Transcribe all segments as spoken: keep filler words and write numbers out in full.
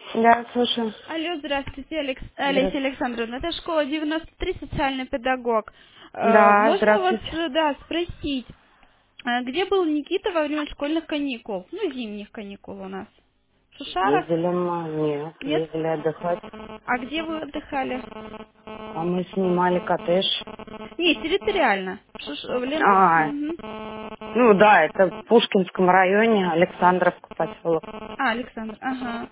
Да, слушаю. Алло, здравствуйте, Алекс... Олеся Здравствуйте. Александровна. Это школа девяносто три, социальный педагог. Э, Да, Можно у вас, здравствуйте. э, да, спросить, э, где был Никита во время школьных каникул? Ну, зимних каникул у нас. В Шушарах? Ездили мы, нет, Нет? ездили отдыхать. А где вы отдыхали? А мы снимали коттедж. Не, территориально. В Шуш... в Лен- А, Мгм. ну да, это в Пушкинском районе, Александровка поселок. А, Александр, ага.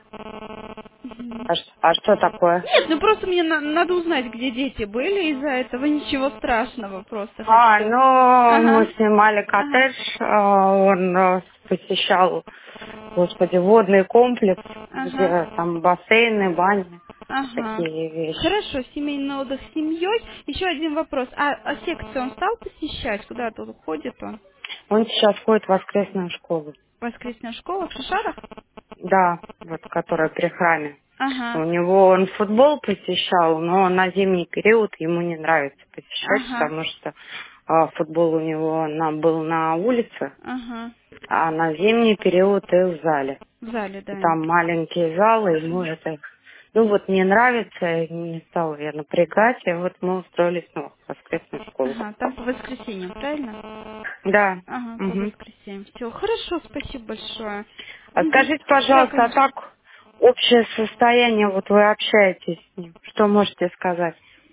Мгм. А, ш- а что такое? Нет, ну просто мне на- надо узнать, где дети были, из-за этого ничего страшного, просто А, хочу. ну, мы Ага, снимали ага, коттедж, а, он а, посещал, господи, водный комплекс, ага. где там бассейны, бани, Ага. такие вещи. Хорошо, семейный отдых с семьей. Еще один вопрос. А, а секцию он стал посещать? Куда тут ходит он? Он сейчас ходит в воскресную школу. Воскресная школа в Шишарах? Да, вот которая при храме. У Ага, него он футбол посещал, но на зимний период ему не нравится посещать, ага, потому что а, футбол у него на, был на улице, ага. а на зимний период и в зале. В зале, И да. там маленькие залы, ему это, ну вот не нравится, не стала я напрягать, и вот мы устроились ну, в воскресную школу. Ага, там по воскресеньям, правильно? Да. Ага, по Мгм. воскресеньям. Все, хорошо, спасибо большое. А Мгм. скажите, Да, пожалуйста, а конечно. так общее состояние, вот вы общаетесь с ним, что можете сказать?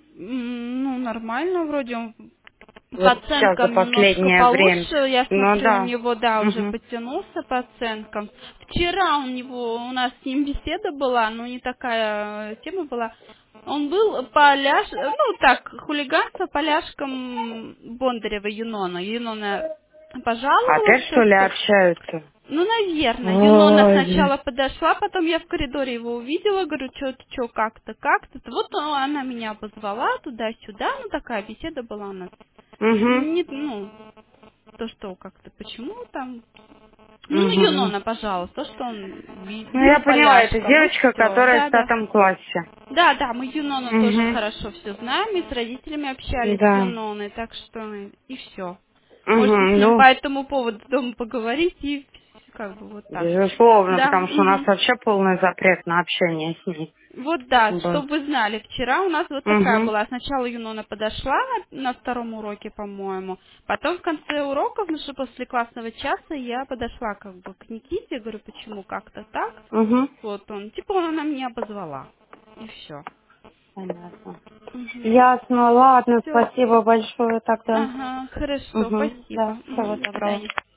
М, Ну, нормально, вроде он по Вот сейчас за оценкам немножко последнее время. получше. Я Ну смотрю, у да. него, да, уже Угу. подтянулся по оценкам. Вчера у него, у нас с ним беседа была, но не такая э, тема была. Он был по ляж... ну так, хулиганство по ляжкам Бондарева Юнона. Юнона пожаловалась, Опять что ли что общаются? ну, наверное. Юнона Ой, блин. сначала подошла, потом я в коридоре его увидела, говорю, что ты, что, как-то, как-то. Вот он- она меня обозвала туда-сюда, ну, такая беседа была у нас. Угу. Не, ну, то, что как-то, почему там... Ну, на Угу. Юнона, пожалуйста, то, что он би- Ну я бил поняла, это поляшком, и девочка, все. которая в Да, да. пятом классе. Да, да, мы Юнону тоже Угу. хорошо все знаем, и с родителями общались с Да. Юноной, так что и все. Угу. Можете с ним по Ну, этому поводу дома поговорить и как бы вот так. безусловно, Да, потому что у нас мгм. вообще полный запрет на общение с ней Вот да, был. чтобы вы знали, вчера у нас вот такая Угу. была. Сначала Юнона подошла на, на втором уроке, по-моему. Потом в конце уроков, ну что после классного часа, я подошла как бы к Никите, говорю, почему как-то так. Угу. Вот он, типа он она меня обозвала. И все. Понятно. Угу. Ясно, ладно, Все. спасибо большое тогда. Ага, хорошо, Угу. Да, спасибо. всего Мгм, до доброго. свидания.